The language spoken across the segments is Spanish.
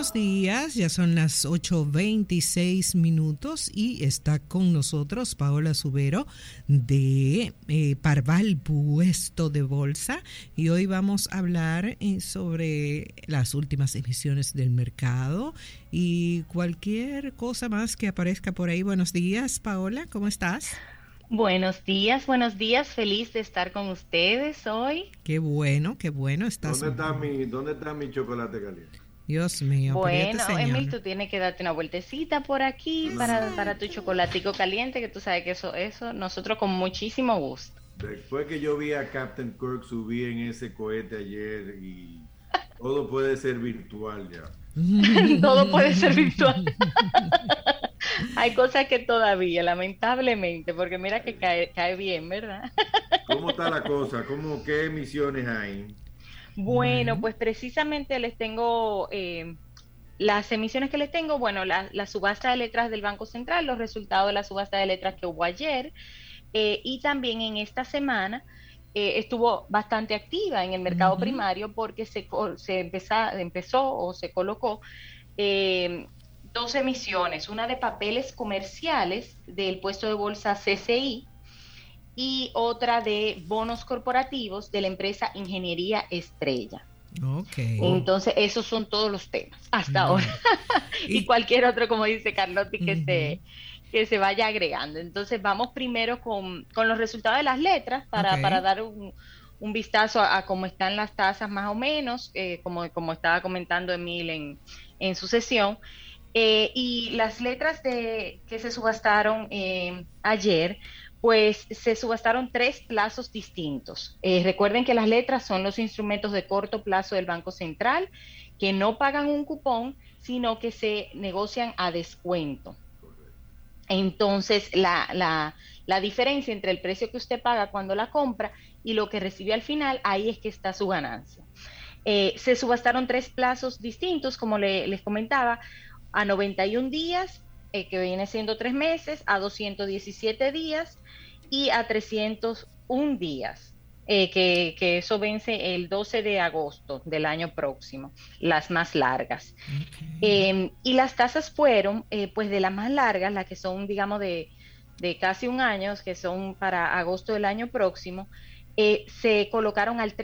buenos días, ya son las 8:26 y está con nosotros Paola Subero de Parval Puesto de Bolsa, y hoy vamos a hablar sobre las últimas emisiones del mercado y cualquier cosa más que aparezca por ahí. Buenos días, Paola, ¿cómo estás? Buenos días, feliz de estar con ustedes hoy. Qué bueno, estás. ¿Dónde está mi chocolate caliente? Dios mío, pero este Bueno, Emil, señor. tú tienes que darte una vueltecita por aquí para tu chocolatico caliente, que tú sabes que eso, nosotros con muchísimo gusto. Después que yo vi a Captain Kirk subir en ese cohete ayer y todo puede ser virtual ya. Todo puede ser virtual. Hay cosas que todavía, lamentablemente, porque mira que cae bien, ¿verdad? ¿Cómo está la cosa? ¿Qué emisiones hay? Bueno, pues precisamente les tengo las emisiones que les tengo, bueno, la subasta de letras del Banco Central, los resultados de la subasta de letras que hubo ayer, y también en esta semana estuvo bastante activa en el mercado primario porque se colocó dos emisiones, una de papeles comerciales del puesto de bolsa CCI y otra de bonos corporativos de la empresa Ingeniería Estrella. Okay. Entonces, esos son todos los temas hasta ahora. Y cualquier otro, como dice Carlotti, que se vaya agregando. Entonces, vamos primero con los resultados de las letras para dar un vistazo a cómo están las tasas más o menos, como estaba comentando Emil en su sesión. Y las letras que se subastaron ayer, pues se subastaron 3 plazos distintos. Recuerden que las letras son los instrumentos de corto plazo del Banco Central que no pagan un cupón, sino que se negocian a descuento. Entonces, la diferencia entre el precio que usted paga cuando la compra y lo que recibe al final, ahí es que está su ganancia. Se subastaron 3 plazos distintos, como les comentaba, a 91 días, que viene siendo 3 meses, a 217 días y a 301 días, que eso vence el 12 de agosto del año próximo, las más largas. Y las tasas fueron, pues de las más largas, las que son, digamos, de casi un año, que son para agosto del año próximo, se colocaron al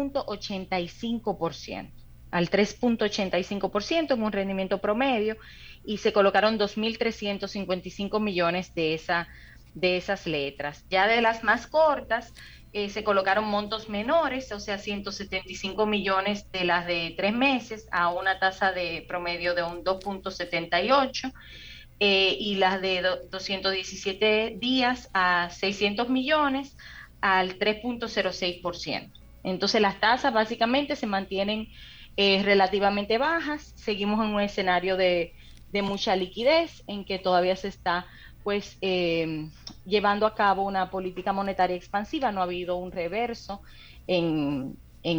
3.85%. Al 3.85% en un rendimiento promedio, y se colocaron 2.355 millones de esas letras. Ya de las más cortas, se colocaron montos menores, o sea, 175 millones de las de 3 meses a una tasa de promedio de un 2.78, y las de 217 días a 600 millones al 3.06%. Entonces las tasas básicamente se mantienen relativamente bajas. Seguimos en un escenario de mucha liquidez, en que todavía se está pues llevando a cabo una política monetaria expansiva. No ha habido un reverso no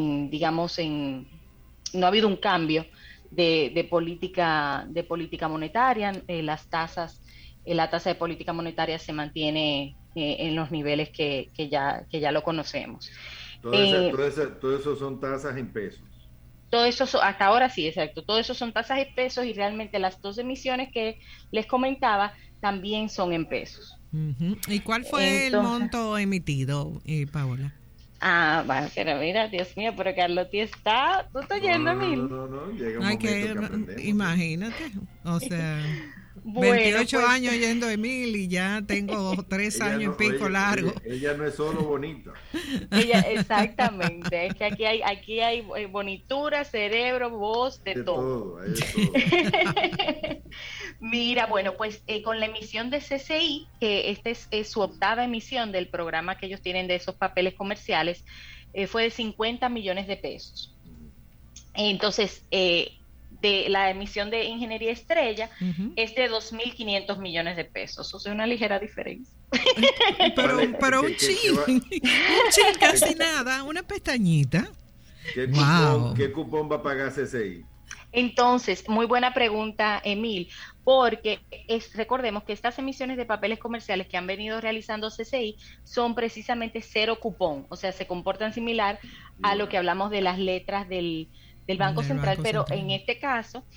ha habido un cambio de política monetaria. La tasa de política monetaria se mantiene en los niveles que ya lo conocemos. Todo eso son tasas en pesos. Todo eso, hasta ahora sí, exacto. Todo eso son tasas en pesos, y realmente las 2 emisiones que les comentaba también son en pesos. ¿Y cuál fue el monto emitido, Paola? Bueno, pero mira, Dios mío, pero Carlotti tú estás yendo, Emil. No, llega un momento que aprendemos. Imagínate, o sea... Bueno, 28 pues, años yendo Emil, y ya tengo 3 años y pico largo. Ella no es solo bonita. Exactamente, es que aquí hay bonitura, cerebro, voz, de todo. Hay de todo. Mira, bueno, pues con la emisión de CCI, que esta es su 8ª emisión del programa que ellos tienen de esos papeles comerciales, fue de 50 millones de pesos. Entonces, de la emisión de Ingeniería Estrella es de 2.500 millones de pesos, o sea, una ligera diferencia. Pero un chin, casi nada, una pestañita. ¿Qué cupón va a pagar CCI? Entonces, muy buena pregunta, Emil, porque recordemos que estas emisiones de papeles comerciales que han venido realizando CCI son precisamente 0 cupón, o sea, se comportan similar a lo que hablamos de las letras del Banco Central, pero en este caso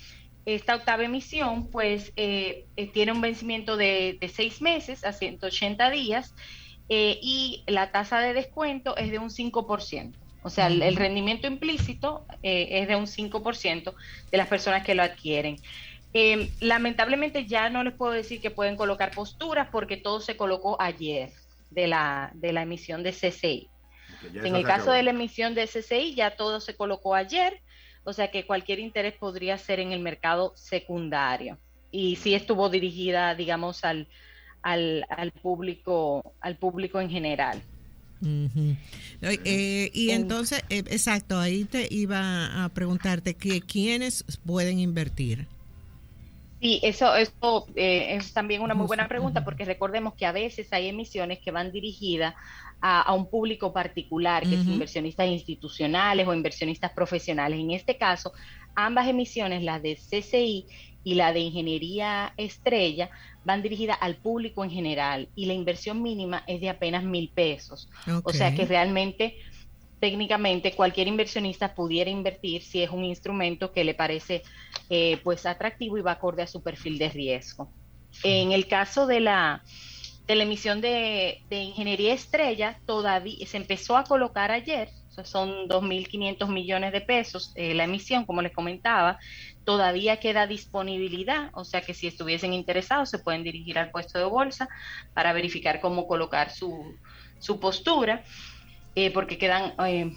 esta octava emisión pues tiene un vencimiento de 6 meses a 180 días y la tasa de descuento es de un 5%. O sea, el rendimiento implícito es de un 5% de las personas que lo adquieren. Lamentablemente ya no les puedo decir que pueden colocar posturas porque todo se colocó ayer de la emisión de CCI. En el caso de la emisión de CCI ya todo se colocó ayer, o sea que cualquier interés podría ser en el mercado secundario. Y sí estuvo dirigida, digamos, al público en general. Y entonces, exacto, ahí te iba a preguntarte que quiénes pueden invertir. Sí, eso es también una muy buena pregunta, porque recordemos que a veces hay emisiones que van dirigidas a un público particular, que es inversionistas institucionales o inversionistas profesionales. En este caso, ambas emisiones, la de CCI y la de Ingeniería Estrella, van dirigidas al público en general y la inversión mínima es de apenas $1,000. Okay. O sea que realmente, técnicamente, cualquier inversionista pudiera invertir si es un instrumento que le parece pues atractivo y va acorde a su perfil de riesgo. En el caso de la emisión de Ingeniería Estrella, todavía se empezó a colocar ayer, o sea, son 2.500 millones de pesos la emisión, como les comentaba. Todavía queda disponibilidad, o sea que si estuviesen interesados se pueden dirigir al puesto de bolsa para verificar cómo colocar su postura, porque quedan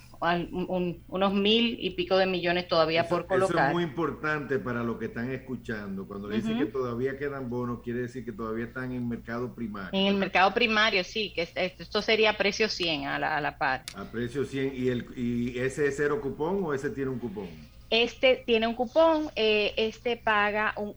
unos 1,000 y pico de millones todavía por colocar. Eso es muy importante para los que están escuchando. Cuando dicen que todavía quedan bonos, quiere decir que todavía están en el mercado primario. En el mercado primario, sí, que esto sería precio 100 a la par. A precio 100, ¿y ese es cero cupón o ese tiene un cupón? Este tiene un cupón, este paga un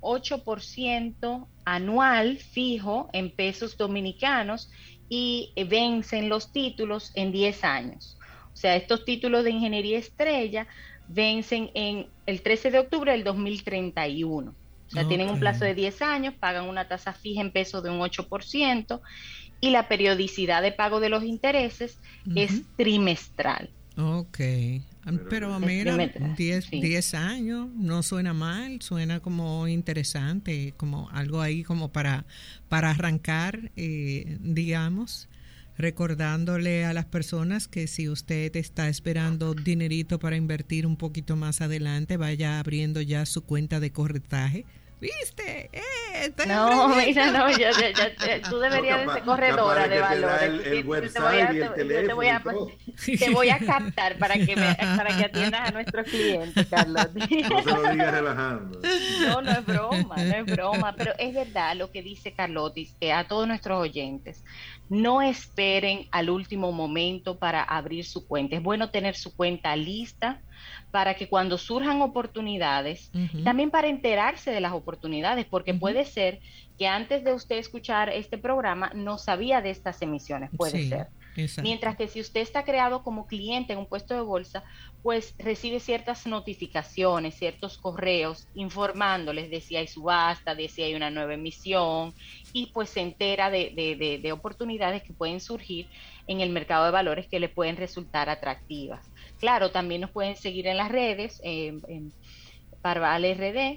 8% anual fijo en pesos dominicanos y vencen los títulos en 10 años. O sea, estos títulos de Ingeniería Estrella vencen en el 13 de octubre del 2031. O sea, tienen un plazo de 10 años, pagan una tasa fija en pesos de un 8% y la periodicidad de pago de los intereses es trimestral. Ok, pero mira, 10 años no suena mal, suena como interesante, como algo ahí como para arrancar, digamos, recordándole a las personas que si usted está esperando dinerito para invertir un poquito más adelante, vaya abriendo ya su cuenta de corretaje. ¿Viste? No, mira, no, ya, tú deberías de ser corredora de valores. El website y el teléfono. Te voy a captar para que atiendas a nuestros clientes, Carlos. No se lo digas relajando. No es broma, pero es verdad lo que dice Carlotis, a todos nuestros oyentes. No esperen al último momento para abrir su cuenta. Es bueno tener su cuenta lista para que cuando surjan oportunidades, también para enterarse de las oportunidades, porque puede ser que antes de usted escuchar este programa no sabía de estas emisiones, puede ser. Exacto. Mientras que si usted está creado como cliente en un puesto de bolsa, pues recibe ciertas notificaciones, ciertos correos informándoles de si hay subasta, de si hay una nueva emisión, y pues se entera de oportunidades que pueden surgir en el mercado de valores que le pueden resultar atractivas. Claro, también nos pueden seguir en las redes, en Parval RD,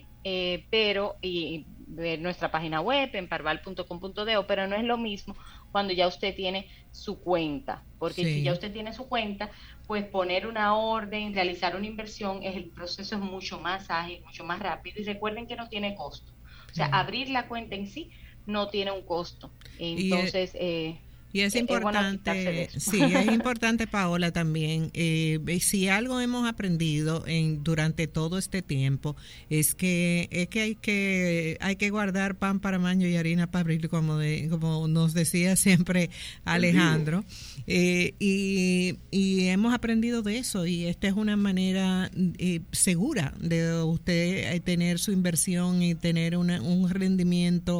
y ver nuestra página web en parval.com.do, pero no es lo mismo cuando ya usted tiene su cuenta, porque si ya usted tiene su cuenta, pues poner una orden, realizar una inversión, el proceso es mucho más ágil, mucho más rápido, y recuerden que no tiene costo. O sea, abrir la cuenta en sí no tiene un costo. Entonces, y es importante, sí, es importante, Paola, también, si algo hemos aprendido durante todo este tiempo, es que hay que guardar pan para mañana y harina para abril, como nos decía siempre Alejandro, y hemos aprendido de eso, y esta es una manera segura de usted tener su inversión y tener un rendimiento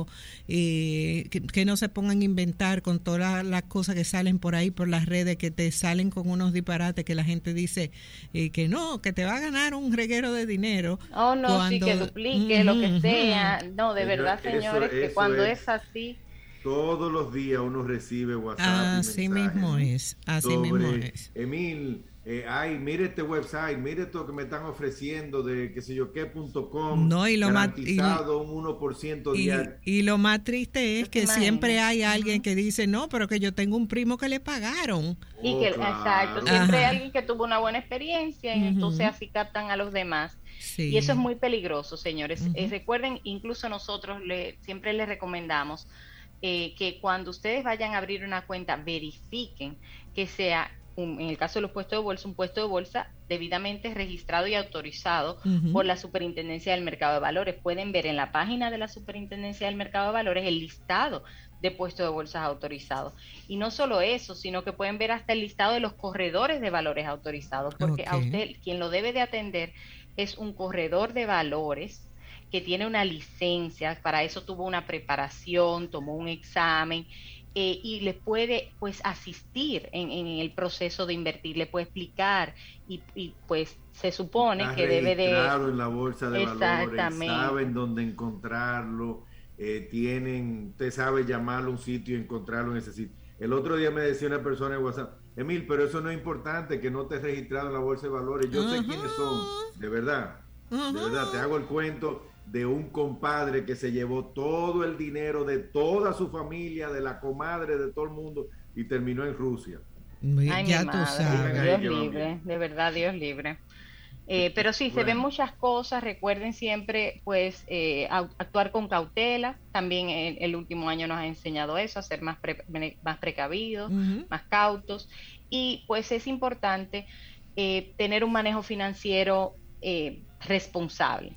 que no se pongan a inventar con todas las cosas que salen por ahí por las redes, que te salen con unos disparates que la gente dice que no, que te va a ganar un reguero de dinero. Oh, no, cuando, sí, que duplique lo que sea. No, de verdad, señores, que cuando es así. Todos los días uno recibe WhatsApp. Así mismo es, así mismo es. Emil, ay, mire este website, mire esto que me están ofreciendo de qué sé yo qué.com, no, y lo garantizado un 1% diario. Y lo más triste es que siempre hay alguien que dice, no, pero que yo tengo un primo que le pagaron. Y que, claro. Exacto, siempre hay alguien que tuvo una buena experiencia y entonces así captan a los demás. Sí. Y eso es muy peligroso, señores. Recuerden, incluso nosotros siempre les recomendamos que cuando ustedes vayan a abrir una cuenta, verifiquen que sea, en el caso de los puestos de bolsa, un puesto de bolsa debidamente registrado y autorizado por la Superintendencia del Mercado de Valores. Pueden ver en la página de la Superintendencia del Mercado de Valores el listado de puestos de bolsas autorizados. Y no solo eso, sino que pueden ver hasta el listado de los corredores de valores autorizados, porque a usted quien lo debe de atender es un corredor de valores que tiene una licencia, para eso tuvo una preparación, tomó un examen, y les puede pues asistir en el proceso de invertir, le puede explicar y pues se supone que debe de... Claro, en la bolsa de valores, saben dónde encontrarlo, usted sabe llamarlo a un sitio y encontrarlo en ese sitio. El otro día me decía una persona en WhatsApp, Emil, pero eso no es importante, que no te has registrado en la bolsa de valores, yo sé quiénes son, de verdad, te hago el cuento de un compadre que se llevó todo el dinero de toda su familia, de la comadre, de todo el mundo, y terminó en Rusia. Ay, ya tú sabes. Dios libre, de verdad, Dios libre. Pero sí, se ven muchas cosas. Recuerden siempre, pues, actuar con cautela. También el último año nos ha enseñado eso, a ser más precavidos, más cautos. Y pues es importante tener un manejo financiero responsable,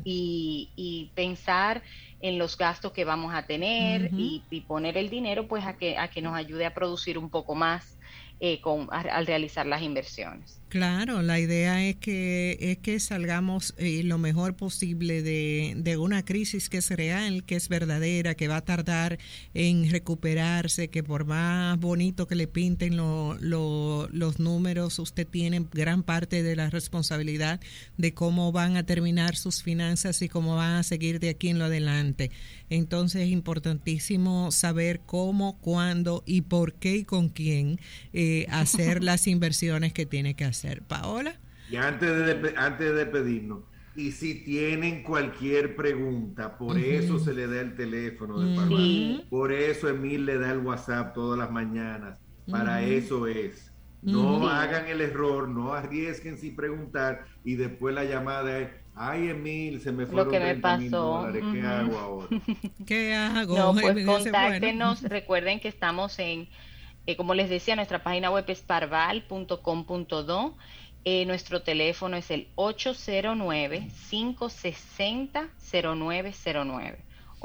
y pensar en los gastos que vamos a tener y poner el dinero pues a que nos ayude a producir un poco más al realizar las inversiones. Claro, la idea es que salgamos lo mejor posible de una crisis que es real, que es verdadera, que va a tardar en recuperarse, que por más bonito que le pinten los números, usted tiene gran parte de la responsabilidad de cómo van a terminar sus finanzas y cómo van a seguir de aquí en lo adelante. Entonces es importantísimo saber cómo, cuándo y por qué y con quién hacer las inversiones que tiene que hacer. Paola. Y antes de despedirnos, y si tienen cualquier pregunta, por eso se le da el teléfono de Parval, por eso Emil le da el WhatsApp todas las mañanas, para eso es. No hagan el error, no arriesguen sin preguntar y después la llamada es, ay Emil, se me fueron $30,000, ¿qué hago ahora? ¿Qué hago? No, pues contáctenos, recuerden que estamos en... como les decía, nuestra página web es parval.com.do. Nuestro teléfono es el 809-560-0909.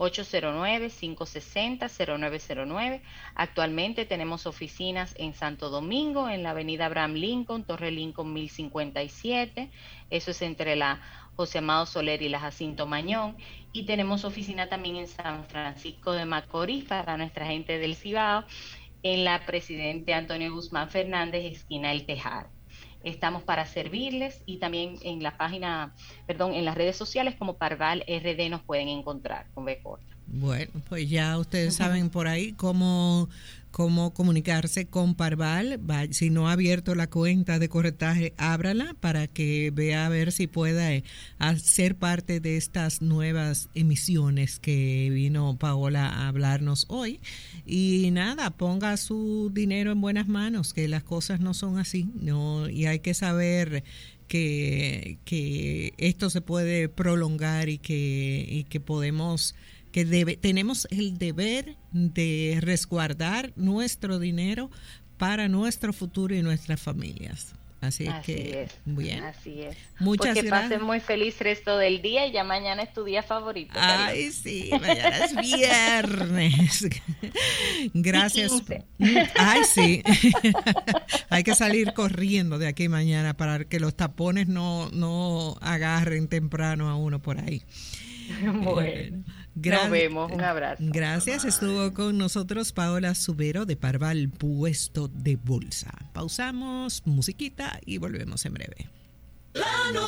809-560-0909. Actualmente tenemos oficinas en Santo Domingo, en la avenida Abraham Lincoln, Torre Lincoln 1057. Eso es entre la José Amado Soler y la Jacinto Mañón. Y tenemos oficina también en San Francisco de Macorís para nuestra gente del Cibao, en la Presidente Antonio Guzmán Fernández, esquina El Tejar. Estamos para servirles, y también en la página, en las redes sociales como Parval RD nos pueden encontrar con B corta. Bueno, pues ya ustedes saben por ahí cómo comunicarse con Parval. Si no ha abierto la cuenta de corretaje, ábrala para que vea a ver si pueda hacer parte de estas nuevas emisiones que vino Paola a hablarnos hoy. Y nada, ponga su dinero en buenas manos, que las cosas no son así, no, y hay que saber que esto se puede prolongar y que podemos... tenemos el deber de resguardar nuestro dinero para nuestro futuro y nuestras familias. Así que, bien. Así es. Muchas gracias. Que pasen muy feliz resto del día, y ya mañana es tu día favorito. Ay, sí, mañana es viernes. Gracias. Ay, sí. Hay que salir corriendo de aquí mañana para que los tapones no agarren temprano a uno por ahí. Bueno. Nos vemos, un abrazo. Gracias, estuvo con nosotros Paola Subero de Parval Puesto de Bolsa. Pausamos, musiquita y volvemos en breve.